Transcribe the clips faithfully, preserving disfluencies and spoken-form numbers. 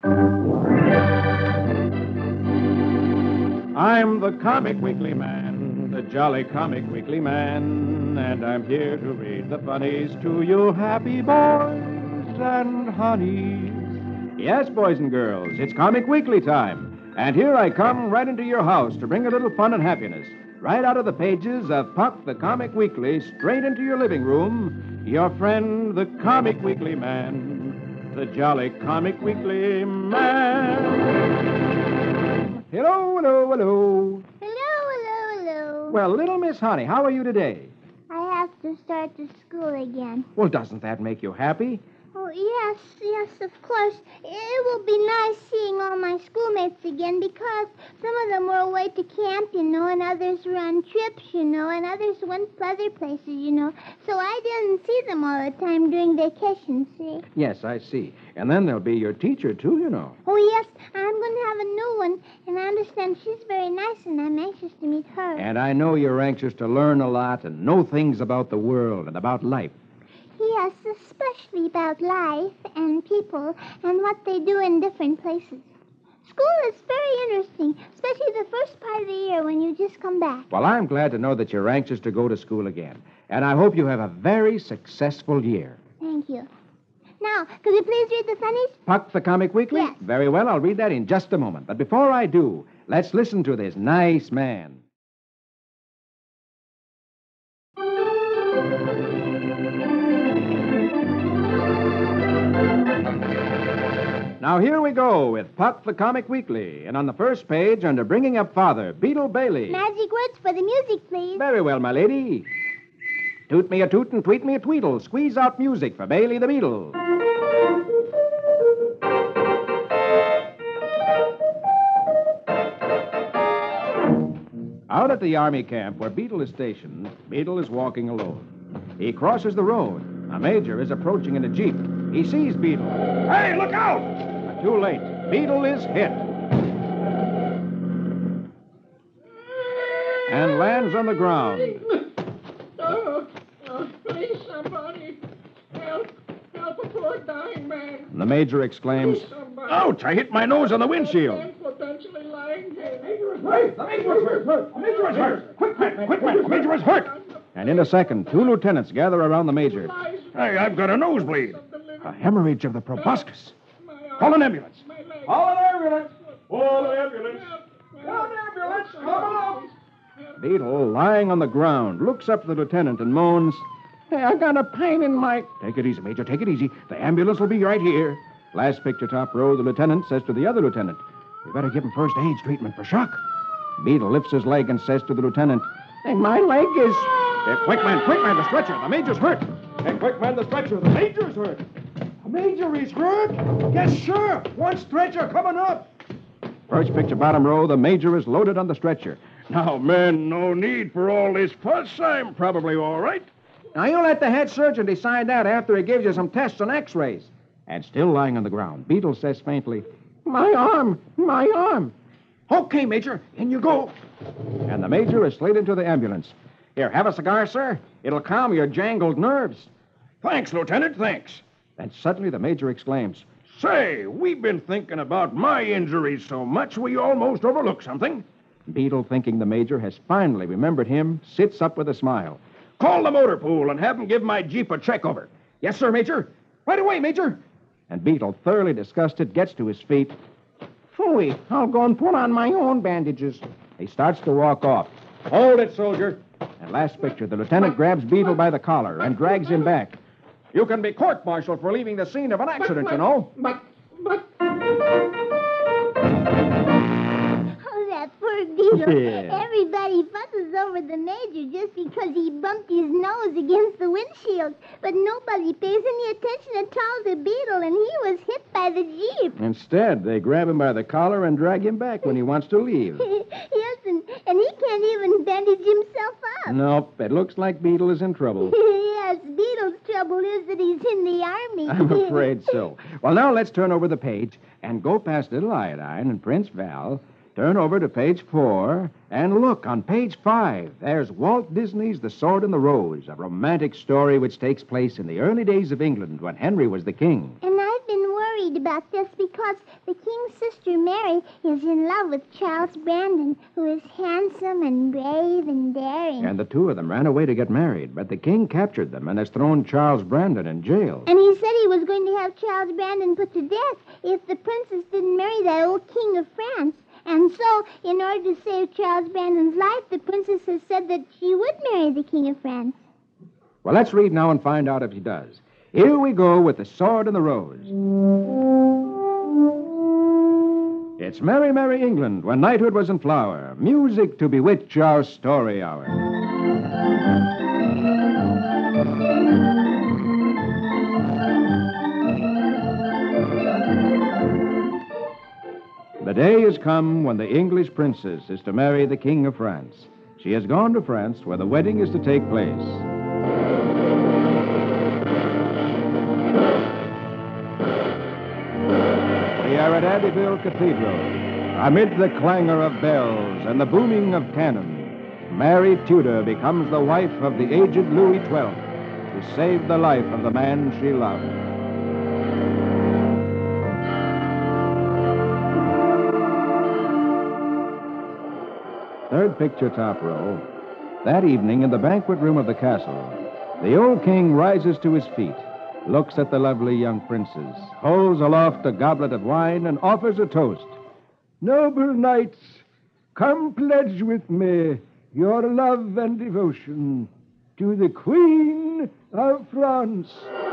I'm the Comic Weekly Man, the jolly Comic Weekly Man, and I'm here to read the funnies to you happy boys and honeys. Yes, boys and girls, it's Comic Weekly time, and here I come right into your house to bring a little fun and happiness. Right out of the pages of Puck the Comic Weekly, straight into your living room, your friend, the Comic Weekly Man, the jolly Comic Weekly Man. Hello, hello, hello. Hello, hello, hello. Well, little Miss Honey, how are you today? I have to start to school again. Well, doesn't that make you happy? Oh, yes, yes, of course. It will be nice seeing all my schoolmates again because some of them were away to camp, you know, and others were on trips, you know, and others went other places, you know. So I didn't see them all the time during vacation, see? Yes, I see. And then there'll be your teacher, too, you know. Oh, yes, I'm going to have a new one, and I understand she's very nice, and I'm anxious to meet her. And I know you're anxious to learn a lot and know things about the world and about life. Yes, especially about life and people and what they do in different places. School is very interesting, especially the first part of the year when you just come back. Well, I'm glad to know that you're anxious to go to school again. And I hope you have a very successful year. Thank you. Now, could you please read the funnies? Puck the Comic Weekly? Yes. Very well, I'll read that in just a moment. But before I do, let's listen to this nice man. Now, here we go with Puck the Comic Weekly. And on the first page, under Bringing Up Father, Beetle Bailey. Magic words for the music, please. Very well, my lady. Toot me a toot and tweet me a tweedle. Squeeze out music for Bailey the Beetle. Out at the army camp where Beetle is stationed, Beetle is walking alone. He crosses the road. A major is approaching in a jeep. He sees Beetle. Hey, look out! But too late. Beetle is hit. And lands on the ground. Oh, oh, please, somebody. Help. Help a poor dying man. The major exclaims, Please, somebody. Ouch, I hit my nose on the windshield. Man potentially lying here. Hey, the major is hurt! The major is hurt! Quick, man, quick, man, the major is hurt! And in a second, two lieutenants gather around the major. Hey, I've got a nosebleed. A hemorrhage of the proboscis. Call an ambulance. Call an ambulance. Call an ambulance. Call an ambulance. Come on. Beetle, lying on the ground, looks up at the lieutenant and moans, Hey, I got a pain in my... Take it easy, Major, take it easy. The ambulance will be right here. Last picture top row, the lieutenant says to the other lieutenant, We better give him first aid treatment for shock. Beetle lifts his leg and says to the lieutenant, Hey, my leg is... Hey, quick, man, quick, man, the stretcher. The major's hurt. Hey, quick, man, the stretcher. The major's hurt. The major is hurt? Yes, sure. One stretcher coming up. First picture bottom row, the major is loaded on the stretcher. Now, men, no need for all this fuss. I'm probably all right. Now, you let the head surgeon decide that after he gives you some tests and x-rays. And still lying on the ground, Beetle says faintly, My arm, my arm. Okay, Major, in you go. And the major is slid into the ambulance. Here, have a cigar, sir. It'll calm your jangled nerves. Thanks, Lieutenant, thanks. Then suddenly the major exclaims, Say, we've been thinking about my injuries so much we almost overlooked something. Beetle, thinking the major has finally remembered him, sits up with a smile. Call the motor pool and have them give my Jeep a check over. Yes, sir, Major. Right away, Major. And Beetle, thoroughly disgusted, gets to his feet. Phooey, I'll go and put on my own bandages. He starts to walk off. Hold it, soldier. And last picture, the lieutenant grabs Beetle by the collar and drags him back. You can be court-martialed for leaving the scene of an accident, you know. But, but... Oh, that poor Beetle. Yeah. Everybody fusses over the major just because he bumped his nose against the windshield. But nobody pays any attention at all to Beetle, and he was hit by the Jeep. Instead, they grab him by the collar and drag him back when he wants to leave. Yes, and, and he can't even bandage himself up. Nope, it looks like Beetle is in trouble. Yes, Beetle's trouble is that he's in the army. I'm afraid so. Well, now let's turn over the page and go past Little Iodine and Prince Val. Turn over to page four, and look, on page five, there's Walt Disney's The Sword and the Rose, a romantic story which takes place in the early days of England when Henry was the king. And I've been worried worried about this because the king's sister Mary is in love with Charles Brandon, who is handsome and brave and daring. And the two of them ran away to get married, but the king captured them and has thrown Charles Brandon in jail. And he said he was going to have Charles Brandon put to death if the princess didn't marry that old king of France. And so, in order to save Charles Brandon's life, the princess has said that she would marry the king of France. Well, let's read now and find out if he does. Here we go with The Sword and the Rose. It's merry, merry England, when knighthood was in flower, music to bewitch our story hour. The day has come when the English princess is to marry the King of France. She has gone to France where the wedding is to take place. We are at Abbeville Cathedral. Amid the clangor of bells and the booming of cannon, Mary Tudor becomes the wife of the aged Louis the twelfth to save the life of the man she loved. Third picture, top row. That evening, in the banquet room of the castle, the old king rises to his feet, looks at the lovely young princess, holds aloft a goblet of wine, and offers a toast. Noble knights, come pledge with me your love and devotion to the Queen of France.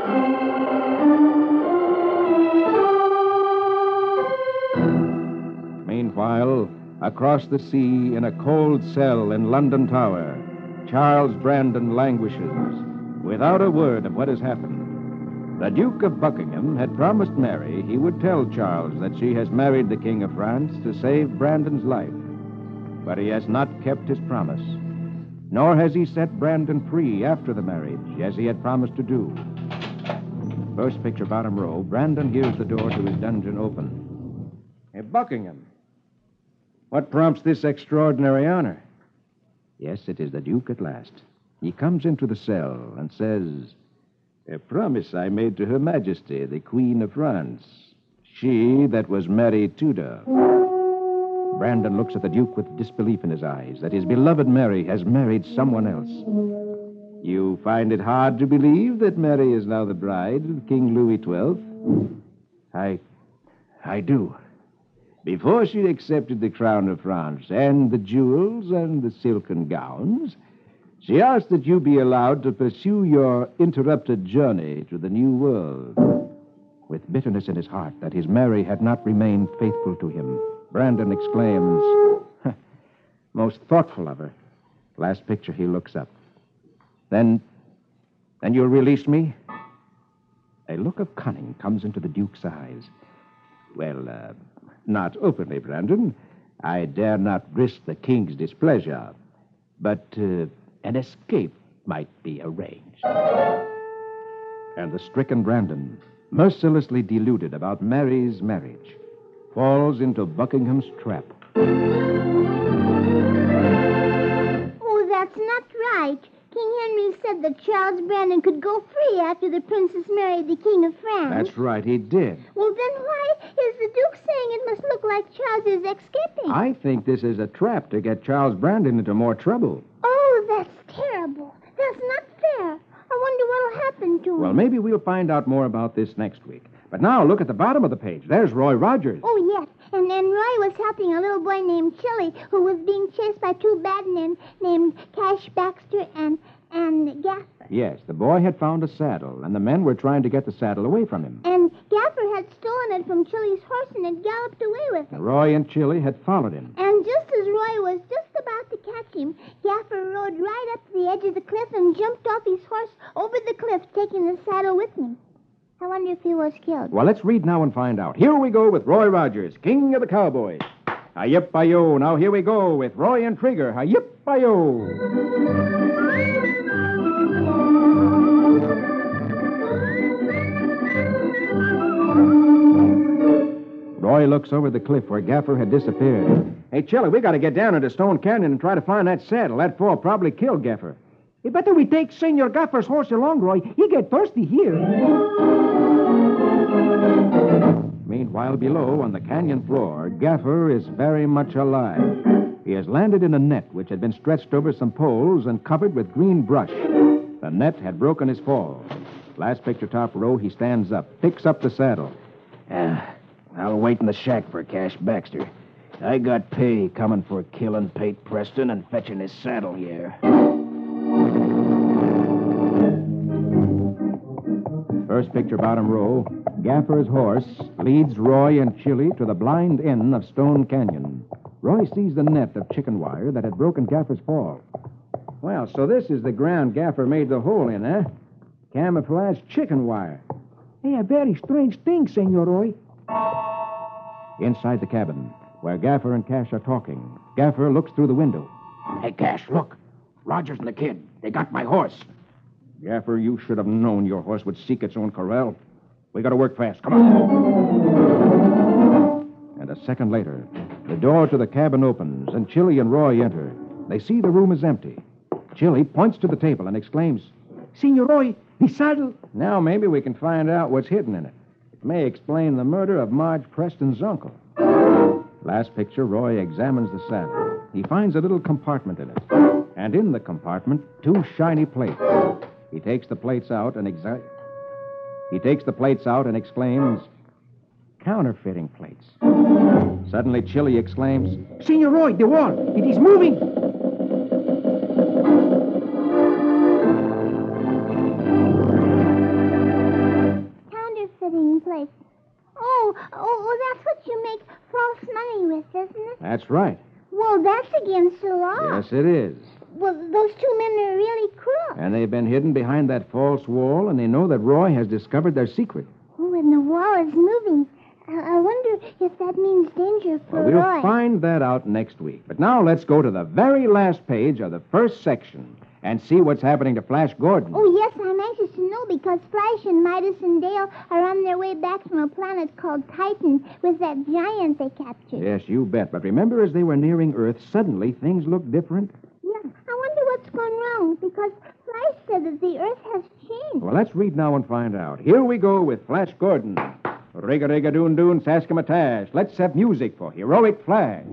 Meanwhile, across the sea, in a cold cell in London Tower, Charles Brandon languishes, without a word of what has happened. The Duke of Buckingham had promised Mary he would tell Charles that she has married the King of France to save Brandon's life. But he has not kept his promise, nor has he set Brandon free after the marriage, as he had promised to do. First picture, bottom row, Brandon hears the door to his dungeon open. Hey, Buckingham, what prompts this extraordinary honor? Yes, it is the Duke at last. He comes into the cell and says, "A promise I made to Her Majesty, the Queen of France, she that was Mary Tudor." Brandon looks at the Duke with disbelief in his eyes that his beloved Mary has married someone else. You find it hard to believe that Mary is now the bride of King Louis the twelfth? I... I do. Before she accepted the crown of France and the jewels and the silken gowns, she asked that you be allowed to pursue your interrupted journey to the New World. With bitterness in his heart that his Mary had not remained faithful to him, Brandon exclaims, "Most thoughtful of her." Last picture, he looks up. Then, then you'll release me? A look of cunning comes into the Duke's eyes. Well, uh, not openly, Brandon. I dare not risk the king's displeasure. But uh, an escape might be arranged. And the stricken Brandon, mercilessly deluded about Mary's marriage, falls into Buckingham's trap. Oh, that's not right. King Henry said that Charles Brandon could go free after the princess married the King of France. That's right, he did. Well, then why is the Duke saying it must look like Charles is escaping? I think this is a trap to get Charles Brandon into more trouble. Oh, that's terrible. That's not fair. I wonder what'll happen to him. Well, maybe we'll find out more about this next week. But now, look at the bottom of the page. There's Roy Rogers. Oh, yes. And then Roy was helping a little boy named Chili, who was being chased by two bad men named Cash Baxter and, and Gaffer. Yes, the boy had found a saddle, and the men were trying to get the saddle away from him. And Gaffer had stolen it from Chili's horse and had galloped away with it. Roy and Chili had followed him. And just as Roy was just about to catch him, Gaffer rode right up to the edge of the cliff and jumped off his horse over the cliff, taking the saddle with him. I wonder if he was killed. Well, let's read now and find out. Here we go with Roy Rogers, King of the Cowboys. Hi-yip-hi-yo. Now here we go with Roy and Trigger. Hi-yip-hi-yo. Roy looks over the cliff where Gaffer had disappeared. Hey, Chili, we got to get down into Stone Canyon and try to find that saddle. That fall probably killed Gaffer. Hey, better we take Senor Gaffer's horse along, Roy. He get thirsty here. while below on the canyon floor, Gaffer is very much alive. He has landed in a net which had been stretched over some poles and covered with green brush. The net had broken his fall. Last picture top row, he stands up, picks up the saddle. Yeah, I'll wait in the shack for Cash Baxter. I got pay coming for killing Pate Preston and fetching his saddle here. First picture bottom row, Gaffer's horse leads Roy and Chili to the blind inn of Stone Canyon. Roy sees the net of chicken wire that had broken Gaffer's fall. Well, so this is the ground Gaffer made the hole in, eh? Camouflage chicken wire. Hey, a very strange thing, Senor Roy. Inside the cabin, where Gaffer and Cash are talking, Gaffer looks through the window. Hey, Cash, look. Rogers and the kid. They got my horse. Gaffer, you should have known your horse would seek its own corral. We gotta work fast. Come on. And a second later, the door to the cabin opens, and Chili and Roy enter. They see the room is empty. Chili points to the table and exclaims, Senor Roy, the saddle. Now maybe we can find out what's hidden in it. It may explain the murder of Marge Preston's uncle. Last picture, Roy examines the saddle. He finds a little compartment in it. And in the compartment, two shiny plates. He takes the plates out and exa- He takes the plates out and exclaims, counterfeiting plates. Suddenly, Chili exclaims, Senor Roy, the wall. It is moving. Counterfeiting plates. Oh, oh, oh, that's what you make false money with, isn't it? That's right. Well, that's against the law. Yes, it is. Well, those two men are really crooks. And they've been hidden behind that false wall, and they know that Roy has discovered their secret. Oh, and the wall is moving. I, I wonder if that means danger for Well, we'll Roy. find that out next week. But now let's go to the very last page of the first section and see what's happening to Flash Gordon. Oh, yes, I'm anxious to know because Flash and Midas and Dale are on their way back from a planet called Titan with that giant they captured. Yes, you bet. But remember, as they were nearing Earth, suddenly things looked different. Yeah, I wonder what's gone wrong because Flash said that the Earth has changed. Well, let's read now and find out. Here we go with Flash Gordon. Rig-a-rig-a-doon-doon, saskimatash. Let's have music for Heroic Flash.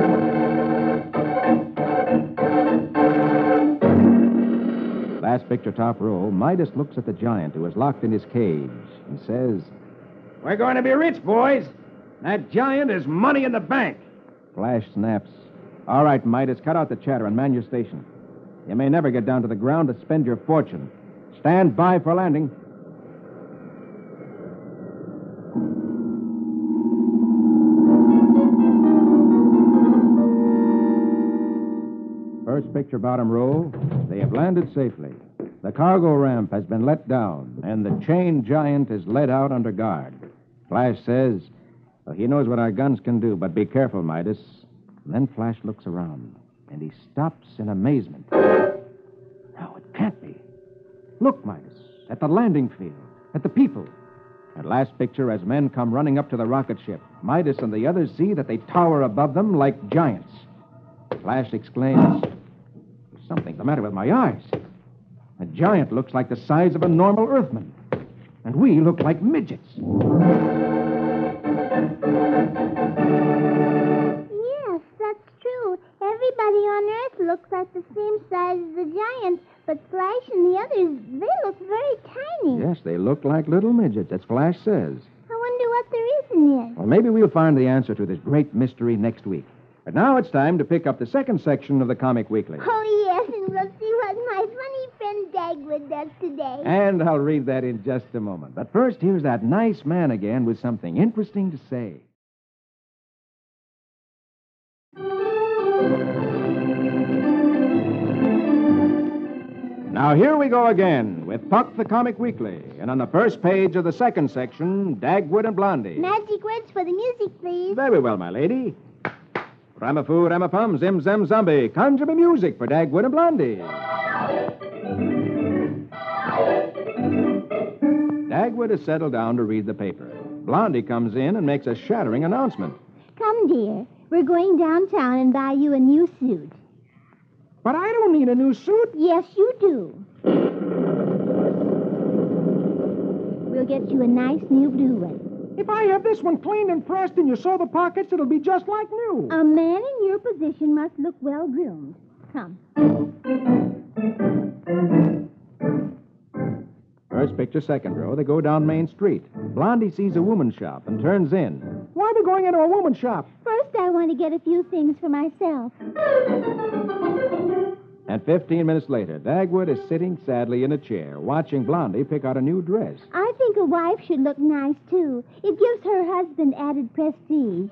Last picture top row, Midas looks at the giant who is locked in his cage and says, We're going to be rich, boys. That giant is money in the bank. Flash snaps. All right, Midas, cut out the chatter and man your station. You may never get down to the ground to spend your fortune. Stand by for landing. First picture bottom row, they have landed safely. The cargo ramp has been let down, and the chain giant is led out under guard. Flash says, well, he knows what our guns can do, but be careful, Midas. And then Flash looks around, and he stops in amazement. No, it can't be. Look, Midas, at the landing field, at the people. And last picture, as men come running up to the rocket ship, Midas and the others see that they tower above them like giants. Flash exclaims, there's something the matter with my eyes. A giant looks like the size of a normal Earthman, and we look like midgets. Yes, that's true. Everybody on Earth looks like the same size as the giant, but Flash and the others, they look very tiny. Yes, they look like little midgets, as Flash says. I wonder what the reason is. Well, maybe we'll find the answer to this great mystery next week. But now it's time to pick up the second section of the Comic Weekly. Oh, yes, and we'll see what my funny friend Dagwood does today. And I'll read that in just a moment. But first, here's that nice man again with something interesting to say. Now, here we go again with Puck the Comic Weekly. And on the first page of the second section, Dagwood and Blondie. Magic words for the music, please. Very well, my lady. Ramafoo, Ramapum, Zim, Zim, Zombie. Conjure me music for Dagwood and Blondie. Dagwood has settled down to read the paper. Blondie comes in and makes a shattering announcement. Come, dear. We're going downtown and buy you a new suit. But I don't need a new suit. Yes, you do. We'll get you a nice new blue one. If I have this one cleaned and pressed and you sew the pockets, it'll be just like new. A man in your position must look well groomed. Come. First picture, second row. They go down Main Street. Blondie sees a woman's shop and turns in. Why are they going into a woman's shop? First, I want to get a few things for myself. And fifteen minutes later, Dagwood is sitting sadly in a chair, watching Blondie pick out a new dress. I think a wife should look nice, too. It gives her husband added prestige.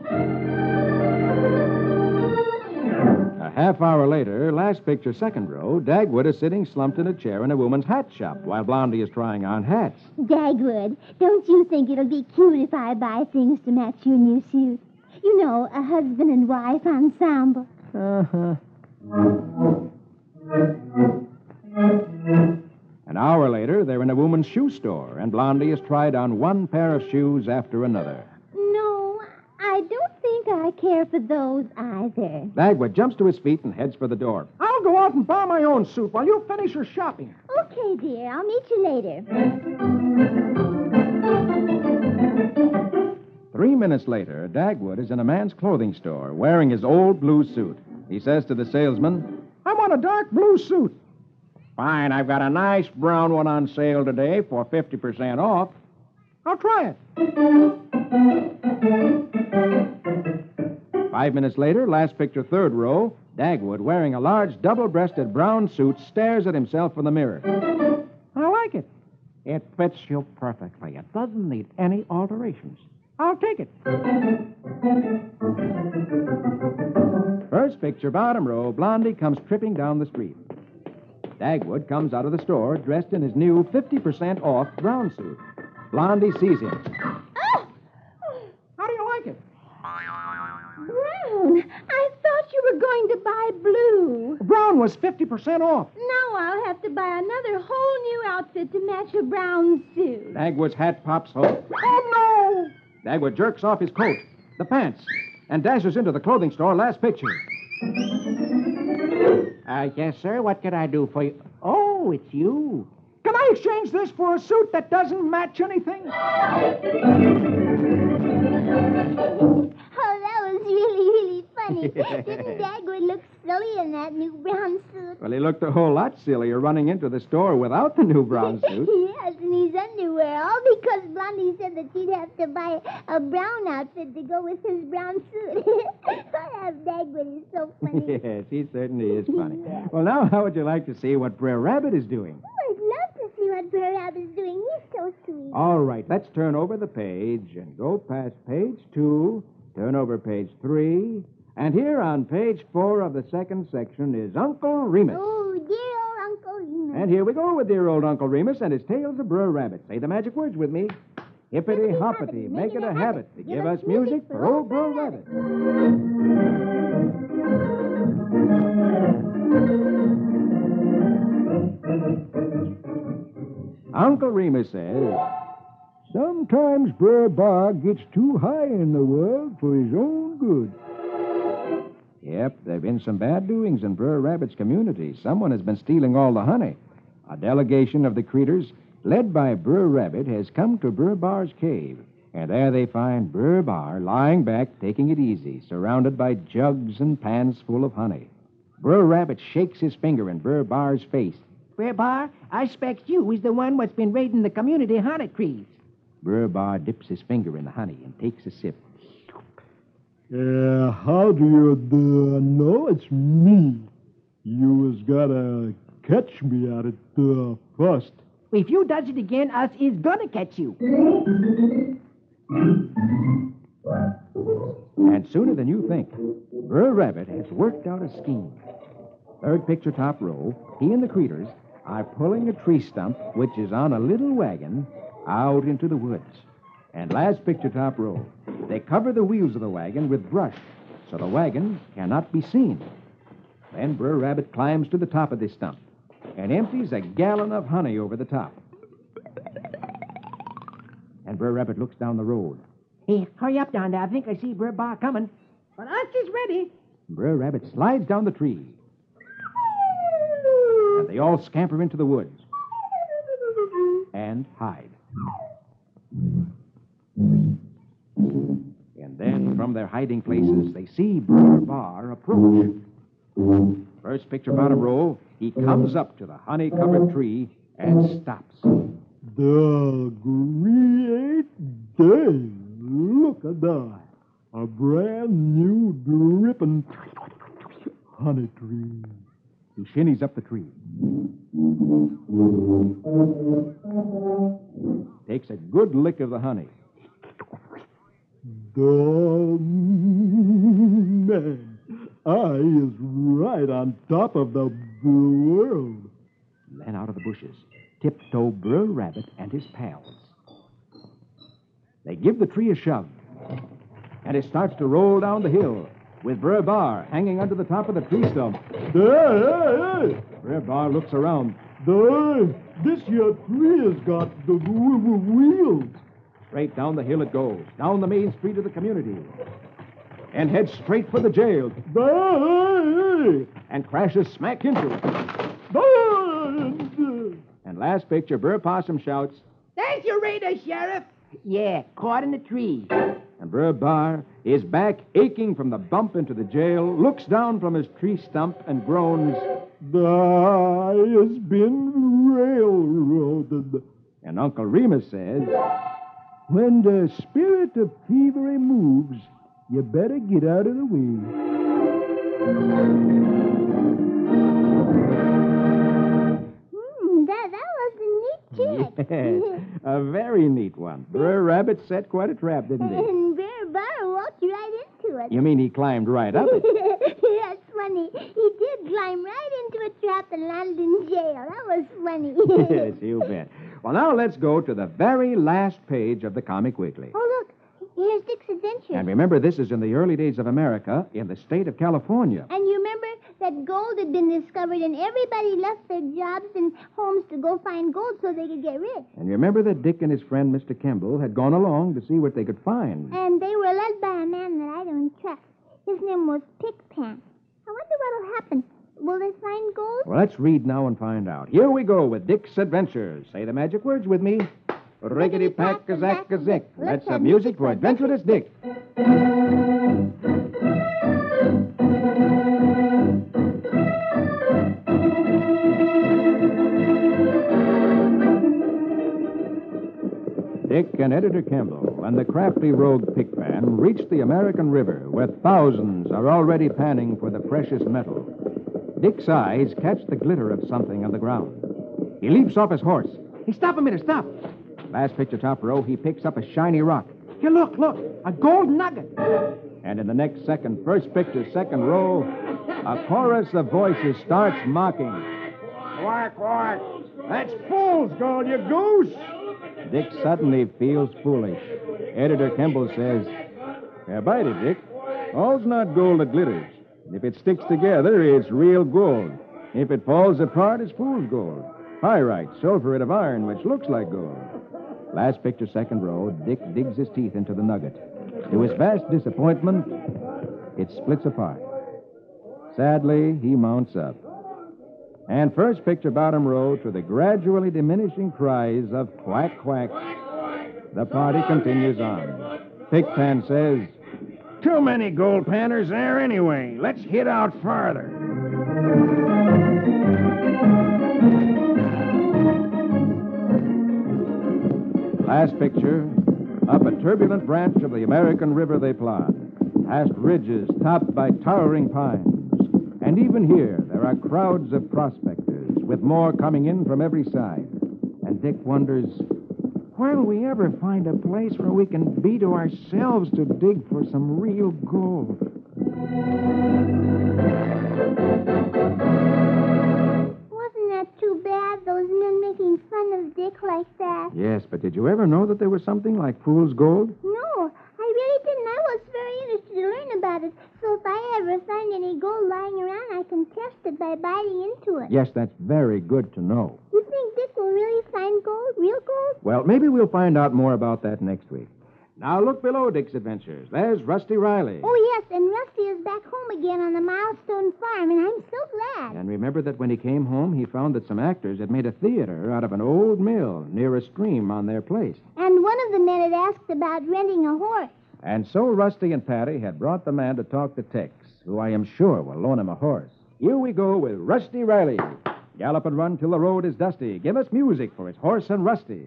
A half hour later, last picture, second row, Dagwood is sitting slumped in a chair in a woman's hat shop while Blondie is trying on hats. Dagwood, don't you think it'll be cute if I buy things to match your new suit? You know, a husband and wife ensemble. Uh-huh. An hour later, they're in a woman's shoe store, and Blondie has tried on one pair of shoes after another. No, I don't think I care for those either. Dagwood jumps to his feet and heads for the door. I'll go out and buy my own suit while you finish your shopping. Okay, dear. I'll meet you later. Three minutes later, Dagwood is in a man's clothing store wearing his old blue suit. He says to the salesman, I want a dark blue suit. Fine, I've got a nice brown one on sale today for fifty percent off. I'll try it. Five minutes later, last picture, third row, Dagwood, wearing a large double-breasted brown suit, stares at himself in the mirror. I like it. It fits you perfectly. It doesn't need any alterations. I'll take it. First picture, bottom row, Blondie comes tripping down the street. Dagwood comes out of the store dressed in his new fifty percent off brown suit. Blondie sees him. Oh! How do you like it? Brown, I thought you were going to buy blue. Brown was fifty percent off. Now I'll have to buy another whole new outfit to match a brown suit. Dagwood's hat pops home. Oh, no! Dagwood jerks off his coat, the pants, and dashes into the clothing store. Last picture. Uh, yes, sir. What can I do for you? Oh, it's you. Can I exchange this for a suit that doesn't match anything? Oh, that was really, really funny. Didn't Dagwood look silly in that new brown suit? Well, he looked a whole lot sillier running into the store without the new brown suit. Yes, and his underwear, all because Blondie said that she'd have to buy a brown outfit to go with his brown suit. That Dagwood is so funny. Yes, he certainly is funny. Well, now, how would you like to see what Brer Rabbit is doing? Oh, I'd love to see what Brer Rabbit's doing. He's so sweet. All right, let's turn over the page and go past page two, turn over page three, and here on page four of the second section is Uncle Remus. Oh, dear old Uncle Remus. And here we go with dear old Uncle Remus and his tales of Brer Rabbit. Say the magic words with me. Hippity hoppity, make it a habit to give us music for old Brer Rabbit. Uncle Remus says, Sometimes Brer Bog gets too high in the world for his own good. Yep, there have been some bad doings in Brer Rabbit's community. Someone has been stealing all the honey. A delegation of the Creeters, led by Brer Rabbit, has come to Brer Bar's cave. And there they find Brer Bar lying back, taking it easy, surrounded by jugs and pans full of honey. Brer Rabbit shakes his finger in Brer Bar's face. Brer Bar, I expect you is the one what's been raiding the community honey trees. Brer Bar dips his finger in the honey and takes a sip. Uh, how do you uh, know it's me? You was gotta catch me at it uh, first. If you does it again, us is gonna catch you. And sooner than you think, Brer Rabbit has worked out a scheme. Third picture, top row, he and the Creeters are pulling a tree stump, which is on a little wagon, out into the woods. And last picture, top row, they cover the wheels of the wagon with brush so the wagon cannot be seen. Then Brer Rabbit climbs to the top of this stump and empties a gallon of honey over the top. And Brer Rabbit looks down the road. Hey, hurry up down there. I think I see Brer Bar coming. But us is ready. Brer Rabbit slides down the tree. And they all scamper into the woods and hide. And then, from their hiding places, they see Brother Bar approach. First picture, bottom row, he comes up to the honey-covered tree and stops. The great day. Look at that. A brand new dripping honey tree. He shinnies up the tree. Takes a good lick of the honey. The man, I is right on top of the world. Then out of the bushes, tiptoe Brer Rabbit and his pals. They give the tree a shove, and it starts to roll down the hill, with Brer Bar hanging under the top of the tree stump. Hey, hey, hey! Brer Bar looks around. The, this here tree has got the w- w- wheels. Straight down the hill it goes, down the main street of the community, and heads straight for the jail, Hey! and crashes smack into it. Hey! And last picture, Brer Possum shouts, There's your radar, Sheriff. Yeah, caught in the tree. and Brer Bar, his back aching from the bump into the jail, looks down from his tree stump and groans, I has been railroaded. and Uncle Remus says, When the spirit of thievery moves, you better get out of the way. Hmm, that, that was a neat trick. yes, a very neat one. Brer Rabbit set quite a trap, didn't he? And Bear Bar walked right into it. You mean he climbed right up it? That's funny. He did climb right into a trap and landed in jail. That was funny. Yes, you bet. Well, now let's go to the very last page of the Comic Weekly. Oh, look. Here's Dick's Adventure. And remember, this is in the early days of America in the state of California. And you remember that gold had been discovered and everybody left their jobs and homes to go find gold so they could get rich. And you remember that Dick and his friend, Mister Kemble, had gone along to see what they could find. And they were led by a man that I don't trust. His name was Pickpan. I wonder what'll happen. Will they find gold? Well, let's read now and find out. Here we go with Dick's Adventures. Say the magic words with me. Rickety-pack-a-zack-a-zick. Let's have music for Adventurous Dick. Dick and Editor Kemble and the crafty rogue Pickpan reach the American River, where thousands are already panning for the precious metal. Dick's eyes catch the glitter of something on the ground. He leaps off his horse. Hey, stop a minute, stop. Last picture, top row, he picks up a shiny rock. Here, look, look. A gold nugget. And in the next second, first picture, second row, a chorus of voices starts mocking. Quack, quack. That's fool's gold, you goose. Dick suddenly feels foolish. Editor Kemble says, "Here, bite it, Dick. All's not gold that glitters. If it sticks together, it's real gold. If it falls apart, it's fool's gold. Pyrite, sulphuret of iron, which looks like gold." Last picture, second row, Dick digs his teeth into the nugget. To his vast disappointment, it splits apart. Sadly, he mounts up. And first picture, bottom row, to the gradually diminishing cries of quack, quack, the party continues on. Pickpan says, "Too many gold panners there anyway. Let's hit out farther." Last picture, up a turbulent branch of the American River they plod, past ridges topped by towering pines. And even here, there are crowds of prospectors, with more coming in from every side. And Dick wonders, where'll we ever find a place where we can be to ourselves to dig for some real gold? Wasn't that too bad, those men making fun of Dick like that? Yes, but did you ever know that there was something like fool's gold? No, I really didn't. I was very interested to learn about it. So if I ever find any gold lying around, I can test it by biting into it. Yes, that's very good to know. You think Dick will really find gold, real gold? Well, maybe we'll find out more about that next week. Now look below Dick's Adventures. There's Rusty Riley. Oh, yes, and Rusty is back home again on the Milestone Farm, and I'm so glad. And remember that when he came home, he found that some actors had made a theater out of an old mill near a stream on their place. And one of the men had asked about renting a horse. And so Rusty and Patty had brought the man to talk to Tex, who I am sure will loan him a horse. Here we go with Rusty Riley. Gallop and run till the road is dusty. Give us music for his horse and Rusty.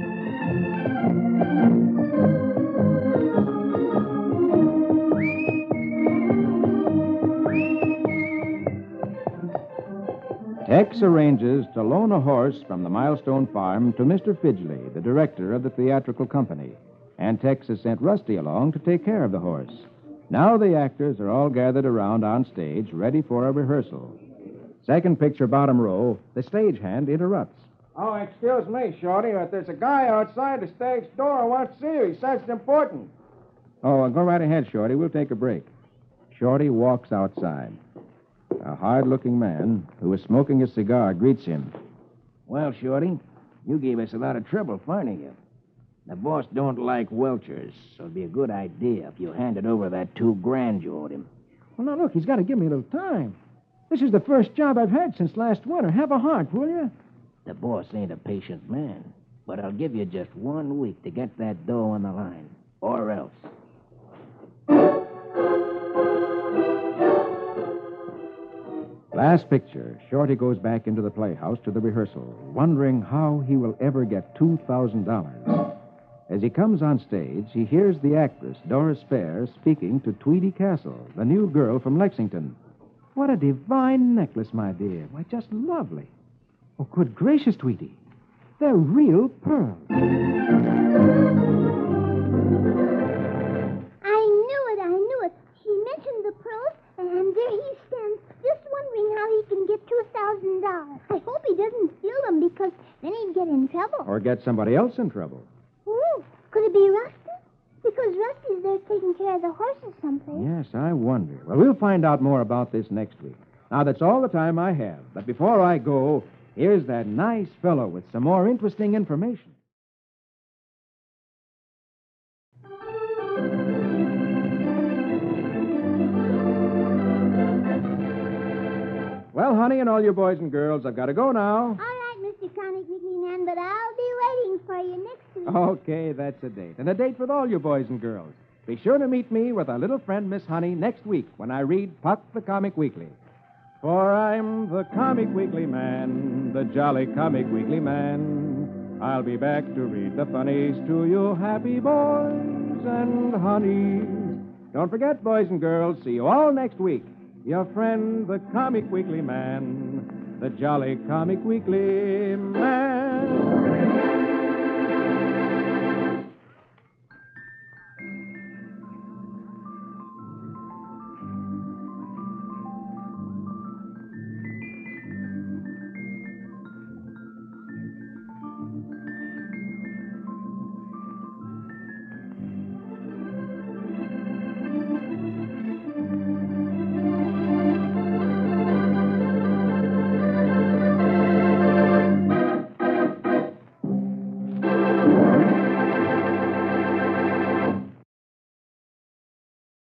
Tex arranges to loan a horse from the Milestone Farm to Mister Fidgley, the director of the theatrical company. And Tex has sent Rusty along to take care of the horse. Now the actors are all gathered around on stage, ready for a rehearsal. Second picture, bottom row, the stagehand interrupts. Oh, excuse me, Shorty, but there's a guy outside the stage door who wants to see you. He says it's important. Oh, go right ahead, Shorty. We'll take a break. Shorty walks outside. A hard-looking man who is smoking a cigar greets him. Well, Shorty, you gave us a lot of trouble finding you. The boss don't like welchers, so it'd be a good idea if you handed over that two grand you owed him. Well, now, look, he's got to give me a little time. This is the first job I've had since last winter. Have a heart, will you? The boss ain't a patient man, but I'll give you just one week to get that dough on the line, or else. Last picture, Shorty goes back into the playhouse to the rehearsal, wondering how he will ever get two thousand dollars. As he comes on stage, he hears the actress, Doris Fair, speaking to Tweedy Castle, the new girl from Lexington. What a divine necklace, my dear. Why, just lovely. Oh, good gracious, Tweety. They're real pearls. I knew it, I knew it. She mentioned the pearls, and there he stands, just wondering how he can get two thousand dollars. I hope he doesn't steal them, because then he'd get in trouble. Or get somebody else in trouble. Ooh, could it be Rusty? Because Rusty's there taking care of the horses someplace. Yes, I wonder. Well, we'll find out more about this next week. Now, that's all the time I have. But before I go, here's that nice fellow with some more interesting information. Well, honey, and all your boys and girls, I've got to go now. All right, Mister Comic Weekly Man, but I'll be waiting for you next week. Okay, that's a date. And a date with all you boys and girls. Be sure to meet me with our little friend, Miss Honey, next week when I read Puck the Comic Weekly. For I'm the Comic Weekly Man, the jolly Comic Weekly Man. I'll be back to read the funnies to you happy boys and honeys. Don't forget, boys and girls, see you all next week. Your friend, the Comic Weekly Man, the jolly Comic Weekly Man.